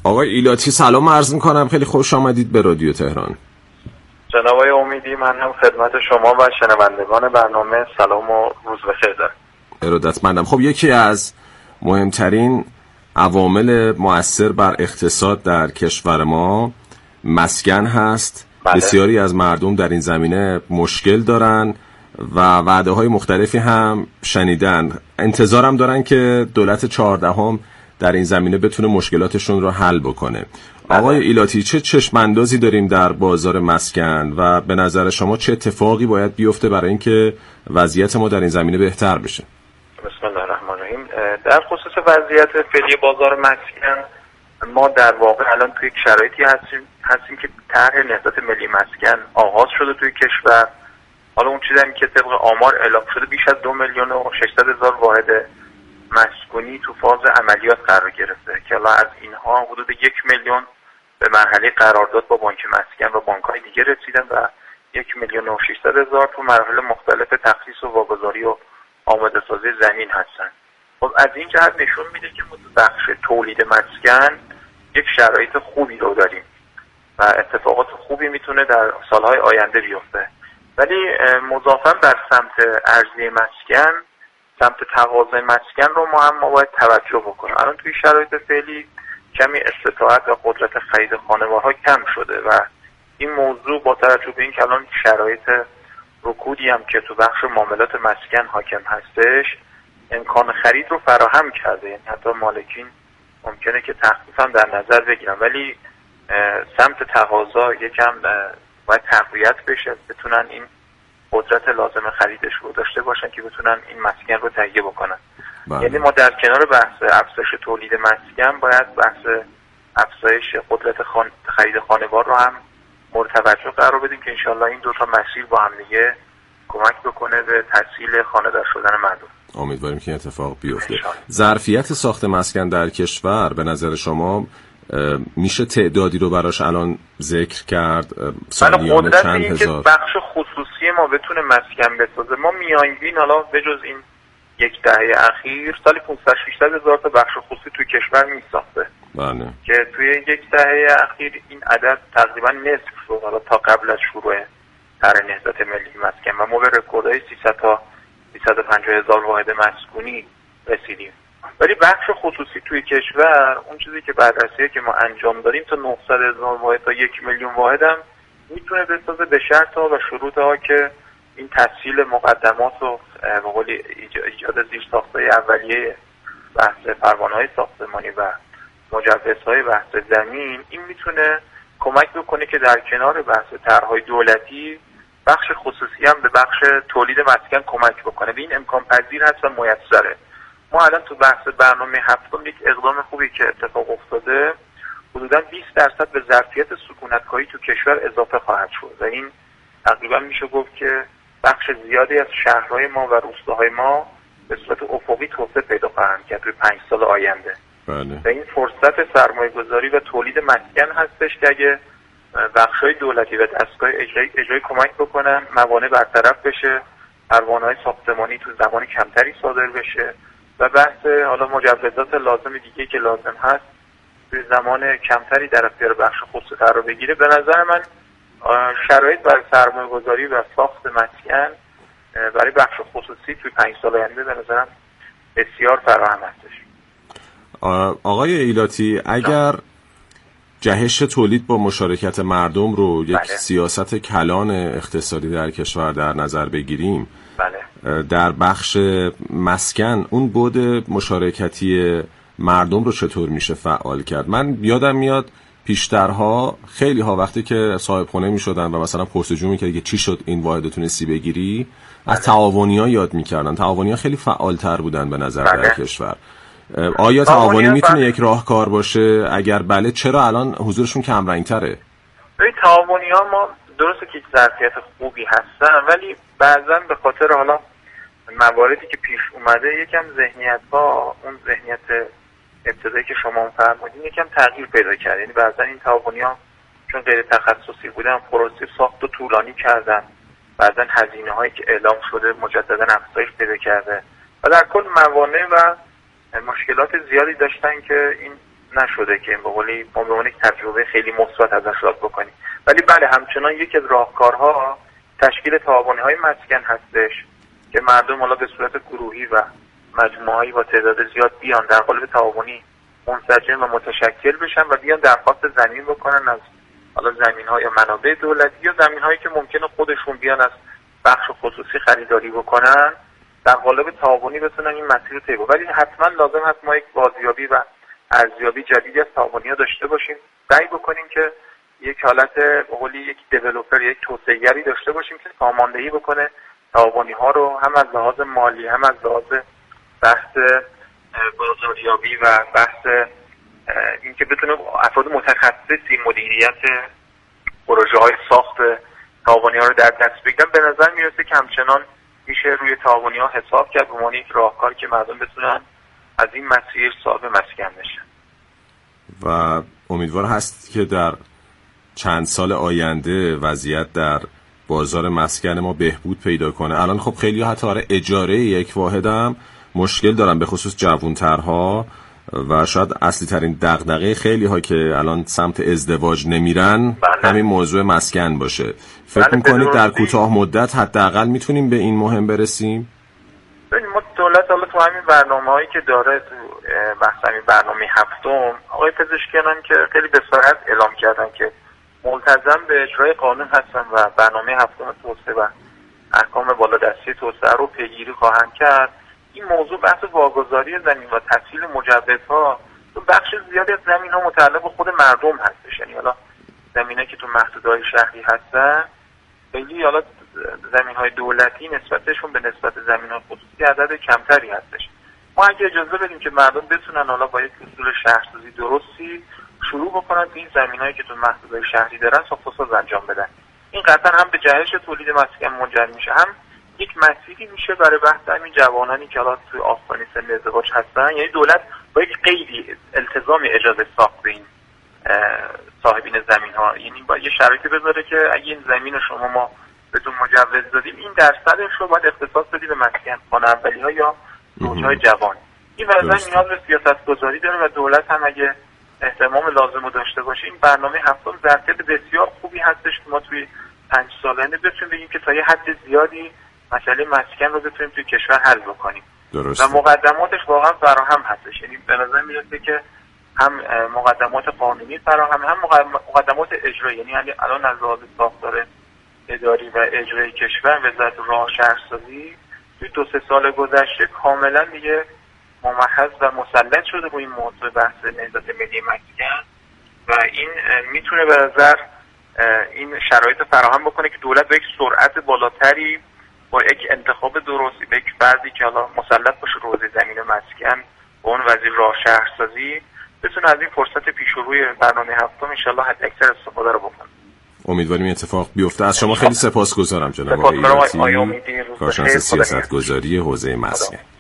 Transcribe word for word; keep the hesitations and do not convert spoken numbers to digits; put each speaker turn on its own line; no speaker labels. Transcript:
آقای ایلاتی سلام عرض میکنم، خیلی خوش آمدید به رادیو تهران.
جناب آقای امیدی، من هم خدمت شما و شنوندگان برنامه سلام و روز بخیر دارم.
ارادتمندم. خب یکی از مهمترین عوامل مؤثر بر اقتصاد در کشور ما مسکن هست.
بله.
بسیاری از مردم در این زمینه مشکل دارن و وعده های مختلفی هم شنیدن، انتظارم دارن که دولت چهاردهم در این زمینه بتونه مشکلاتشون رو حل بکنه.
بله.
آقای ایلاتی، چه چشم اندازی داریم در بازار مسکن و به نظر شما چه اتفاقی باید بیفته برای اینکه وضعیت ما در این زمینه بهتر بشه؟
بسم الله الرحمن الرحیم. در خصوص وضعیت فعلی بازار مسکن، ما در واقع الان توی یک شرایطی هستیم هستیم که طرح نهضت ملی مسکن آغاز شده توی کشور. حالا اون چیزی که طبق آمار اعلام شده بیش از دو میلیون و ششصد هزار واحد مسکونی تو فاز عملیات قرار گرفته که الان از اینها حدود یک میلیون به مرحله قرارداد با بانک مسکن و بانک‌های دیگه رسیدن و یک میلیون و ششصد هزار تو مراحل مختلف تخصیص و واگذاری و آماده سازی زمین هستن. خب از این جهت نشون میده که ما تو بخش تولید مسکن یک شرایط خوبی رو داریم و اتفاقات خوبی میتونه در سالهای آینده بیفته. ولی مضافاً بر سمت عرضه مسکن، سمت تقاضای مسکن رو ما هم ما باید توجه بکنیم. الان توی شرایط فعلی کمی استطاعت و قدرت خرید خانوارها کم شده و این موضوع با توجه به این که الان شرایط رکودی هم که تو بخش معاملات مسکن حاکم هستش امکان خرید رو فراهم کرده، یعنی حتی مالکین ممکنه که تخفیف هم در نظر بگیرن، ولی سمت تقاضا یکم باید تقویت بشه، بتونن این قدرت لازم خریدش رو داشته باشن که بتونن این مسکن رو تهیه بکنن.
بله.
یعنی ما در کنار بحث افزایش تولید مسکن باید بحث افزایش قدرت خان... خرید خانوار رو هم مورد توجه قرار بدیم که انشالله این دو تا مسیر با هم دیگه کمک بکنه به تسهیل خانه‌دار شدن مردم.
امیدواریم که اتفاق بیفته. ظرفیت ساخت مسکن در کشور به نظر شما میشه تعدادی رو براش الان ذکر کرد؟ سالیانه چند هزار؟
بخش خصوصی ما بتونه مسکن بسازه، ما میانگین حالا بجز این یک دهه اخیر سالی پانصد ششصد هزار تا بخش خصوصی توی کشور میساخته.
بله.
که توی یک دهه اخیر این عدد تقریبا نصف شد حالا تا قبل از شروع طرح نهضت ملی مسکن و ما به رکوردهای سیصد تا سیصد و پنجاه هزار واحد مسکونی رسیدیم. ولی بخش خصوصی توی کشور اون چیزی که بررسیه که ما انجام داریم تا نهصد هزار واحد تا یک میلیون واحد هم میتونه بسازه به شرط ها و شروط ها که این تسهیل مقدمات و به قول ایجاد زیرساخت‌های اولیه بحث پروانه‌های ساختمانی و مجوزهای بحث زمین این میتونه کمک بکنه که در کنار بحث طرح‌های دولتی بخش خصوصی هم به بخش تولید مسکن کمک بکنه. به این امکان پذیر هست و میسره. ما الان تو بحث برنامه هفتم یک اقدام خوبی که اتفاق افتاده، حدوداً بیست درصد به ظرفیت سکونت‌خواهی تو کشور اضافه خواهد شد و این تقریبا میشه گفت که بخش زیادی از شهرهای ما و روستاهای ما به صورت افقی توسعه پیدا خواهند کرد توی پنج سال آینده.
بله.
و این فرصت سرمایه‌گذاری و تولید مسکن هستش که اگه بخش‌های دولتی و دستگاه اجرایی اجرایی کمک بکنن موانع برطرف بشه، پروانه‌های ساختمانی تو زمان کمتری صادر بشه و بحث حالا مجوزات لازم دیگه که لازم هست توی زمان کمتری در اختیار بخش خصوصی قرار بگیره، به نظر من شرایط برای سرمایه‌گذاری و ساخت مسکن برای بخش خصوصی توی پنج سال آینده به نظرم بسیار فراهم هستش.
آقای ایلاتی، اگر جهش تولید با مشارکت مردم رو یک
بله.
سیاست کلان اقتصادی در کشور در نظر بگیریم،
بله.
در بخش مسکن اون بود مشارکتی مردم رو چطور میشه فعال کرد؟ من یادم میاد پیشترها خیلی ها وقتی که صاحب خونه میشدن و مثلا پرسجو میکرد که چی شد این واحد تونستی بگیری، از تعاونی‌ها یاد میکردن. تعاونی‌ها خیلی فعالتر بودن به نظر
بله.
در کشور. آیا تعاونی میتونه یک راهکار باشه؟ اگر بله چرا الان حضورشون کم رنگ‌تره؟
این تعاونی‌ها ما درسته که ظرفیت خوبی هستن ولی بعضا به خاطر حالا مواردی که پیش اومده یکم ذهنیت‌ها اون ذهنیت ابتدایی که شما فرمودین یکم تغییر پیدا کرد. یعنی بعضا این تعاونی‌ها چون غیر تخصصی بودن پروسه ساخت و طولانی کردن، بعضا هزینه‌هایی که اعلام شده مجددا افزایش پیدا کرده و در کل موانع و مشکلات زیادی داشتن که این نشده که به قولی ما به عنوان یک تجربه خیلی مثبت ازش یاد بکنیم. ولی بله همچنان یکی از راهکارها تشکیل تعاونی‌های مسکن هستش که مردم حالا به صورت گروهی و مجموعه‌ای با تعداد زیاد بیان در قالب تعاونی منسجم و متشکل بشن و بیان درخواست زمین بکنن از حالا زمین‌ها یا منابع دولتی یا زمین‌هایی که ممکنه خودشون بیان از بخش خصوصی خریداری بکنن، در قالب تعاونی بتونن این مسیر رو طی کنن. ولی حتما لازم هست ما یک بازیابی و ارزیابی جدیدی از تعاونی‌ها داشته باشیم، سعی بکنیم که یک حالت به قولی یک دیولپر، یک توسعه‌گری داشته باشیم که ساماندهی بکنه تعاونی‌ها رو، هم از لحاظ مالی هم از لحاظ بحث بازاریابی و بحث اینکه بتونه افراد متخصصی مدیریت پروژه‌های ساخت تعاونی‌ها رو در دست بگیرن. به نظر میرسه که همچنان میشه روی تعاونی‌ها حساب کرد به عنوان یک راهکار که مردم بتونن از این مسیر صاحب مسکن بشن.
و امیدوار هست که در چند سال آینده وضعیت در بازار مسکن ما بهبود پیدا کنه. الان خب خیلی ها حتی برای اجاره یک واحد هم مشکل دارن، به خصوص جوانترها، و شاید اصلی ترین دغدغه خیلی ها که الان سمت ازدواج نمیرن بله. همین موضوع مسکن باشه. فکر بله میکنید در کوتاه مدت حداقل میتونیم به این مهم برسیم؟
ببینید ما دولت حالا تو همین برنامه‌هایی که داره، تو بحث همین برنامه هفتم، آقای پزشکیان که خیلی به صراحت اعلام کردن که ملتزم به اجرای قانون هستن و برنامه هفتم توسعه و احکام بالادستی توسعه رو پیگیری خواهند کرد. این موضوع بحث واگذاری زمین و تسهیل مجوزها تو بخش زیادی از زمین‌ها متعلق به خود مردم هستش. یعنی حالا زمینایی که تو محدودهای شهری هستن خیلی حالا زمین‌های دولتی نسبتشون به نسبت زمین‌های خصوصی عدد کمتری هستش. ما اگه اجازه بدیم که مردم بتونن حالا با یک اصول شهرسازی درستی شروع بکنن تو این زمینایی که تو محدودهای شهری دارن ساخت و ساز انجام بدن، این قطعا هم به جهش تولید مسکن منجر میشه، هم یک مسیری میشه برای بحث همین جوانانی که حالا توی آستانه سن ازدواج هستن. یعنی دولت با یک قیدی التزام اجازه ساخت به این صاحبین زمین ها، یعنی با یه شرایطی بذاره که اگه این زمین رو شما ما بهتون مجوز دادیم، این درصدش رو باید اختصاص بدید به مسکن، خانه اولی ها یا زوجهای جوان. این وضعیت نیاز به سیاست گذاری داره و دولت هم اگه اهتمام لازم رو داشته باشه، این برنامه هفتم ظرفیت بسیار خوبی هستش که ما توی پنج سال آینده بتونیم بگیم که تا یه حد زیادی مسئله مسکن رو بتونیم توی کشور حل بکنیم.
درسته.
و مقدماتش واقعا فراهم هستش. یعنی به نظر میاد که هم مقدمات قانونی فراهم، هم مقدمات اجرایی. یعنی الان از لحاظ ساختار اداری و اجرایی کشور وزارت راه شهرسازی توی دو سه سال گذشته کاملا دیگه ممحض و مسلط شده با این موضوع بحث نهضت ملی مسکن و این میتونه به نظر این شرایط فراهم بکنه که دولت به یک سرعت بالاتری با یک انتخاب درستی به یک فردی که حالا مسلط باشه رو حوزه زمین مسکن با اون وزیر راه شهرسازی بتونه از این فرصت پیش روی برنامه هفتم ان شاءالله حد اکثر استفاده رو بکنه.
امیدواریم اتفاق بیفته. از شما خیلی سپاسگزارم جناب آقای ایراتی، کارشناس سیاستگذاری حوزه مسکن.